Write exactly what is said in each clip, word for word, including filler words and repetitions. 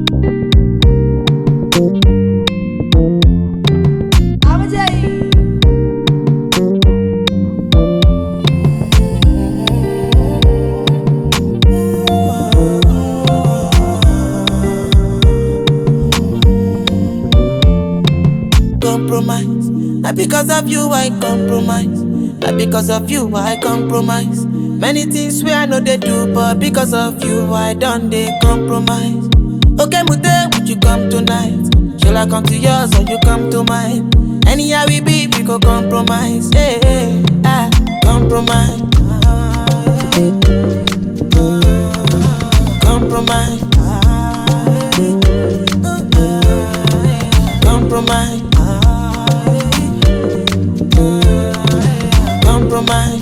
Compromise. Not because of you I compromise. Not because of you I compromise. Many things where I know they do, but because of you I done they compromise. Okay, Mute, would you come tonight? Shall I come to yours or you come to mine? Anyhow we be, we go compromise. Hey, hey, ah, compromise. Compromise. Compromise. Compromise.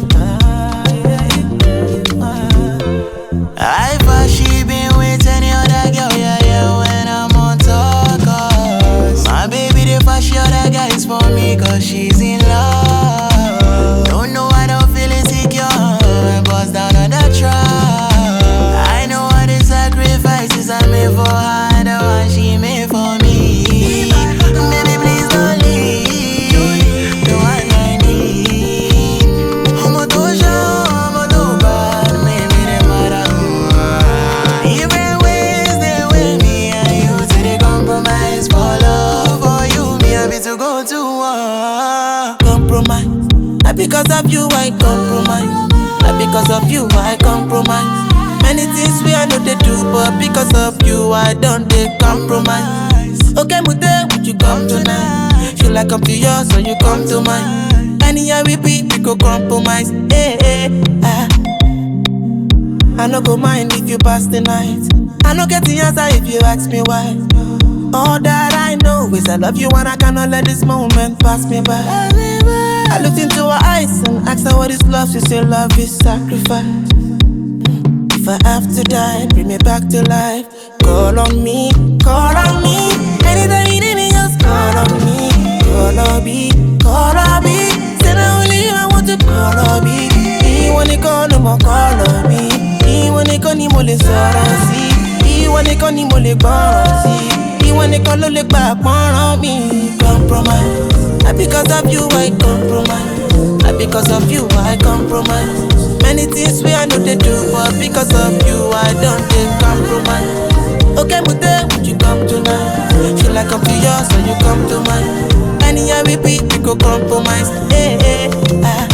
I thought she been with any other girl, yeah, yeah, when I'm on tour, cause my baby, the first she other guys for me, cause she's in love. Don't know I don't feel insecure, I bust down on the track. I know all the sacrifices I made for her, the one she made for me. Baby, please don't leave, the one I need. I'm a doja, I'm a doba, maybe they matter. Even ways they with me and you say they compromise for love, for you, me I be to go to war. Compromise. Not because of you I compromise. Not because of you I compromise. Many things we I know they do, but because of you I don't they compromise. Okay, Mute, would you come tonight? Should I come to yours or you come to mine? Anyhow we be, we go compromise. Hey, hey, ah. I no go mind if you pass the night. I no get the answer if you ask me why. All that I know is I love you and I cannot let this moment pass me by. I looked into her eyes and asked her what is love. She said love is sacrifice. If I have to die, bring me back to life. Call on me, call on me. Anytime you need me, just call on me. Call on me, call on me. Say not only you I want to call on me. He wanna call no more call on me. He wanna call ni mo le sọ̀rọ̀ sí. He wanna call ni mo le gbọ́ràn sí. He wanna call ló lè gbà pọ́nrán mi. Compromise. Not because of you I compromise. Not because of you I compromise. Many things we I know they do, but because of you I don't take compromise. Okay, Mute, would you come tonight? Should I come to yours or you come to mine? Anyhow we be, we go compromise. Hey, hey, ah.